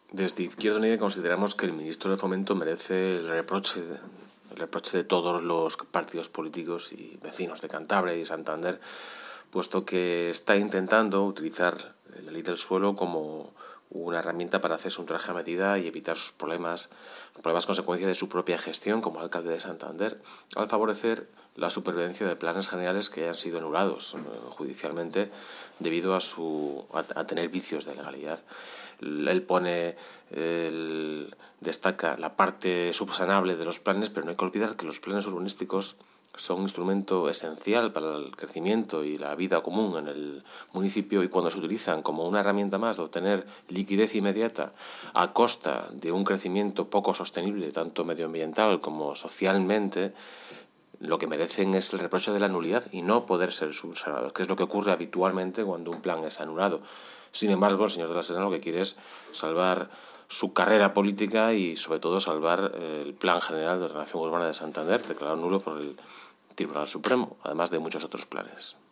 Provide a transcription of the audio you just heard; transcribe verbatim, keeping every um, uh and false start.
Desde Izquierda Unida consideramos que el ministro de Fomento merece el reproche, el reproche de todos los partidos políticos y vecinos de Cantabria y Santander, puesto que está intentando utilizar la ley del suelo como una herramienta para hacerse un traje a medida y evitar sus problemas, problemas consecuencia de su propia gestión como alcalde de Santander, al favorecer la supervivencia de planes generales que hayan sido anulados eh, judicialmente debido a su a, a tener vicios de legalidad. Él pone, el, destaca la parte subsanable de los planes, pero no hay que olvidar que los planes urbanísticos son un instrumento esencial para el crecimiento y la vida común en el municipio, y cuando se utilizan como una herramienta más de obtener liquidez inmediata a costa de un crecimiento poco sostenible, tanto medioambiental como socialmente, lo que merecen es el reproche de la nulidad y no poder ser subsanados, que es lo que ocurre habitualmente cuando un plan es anulado. Sin embargo, el señor de la Serena lo que quiere es salvar su carrera política y, sobre todo, salvar el Plan General de Ordenación Urbana de Santander, declarado nulo por el Tribunal Supremo, además de muchos otros planes.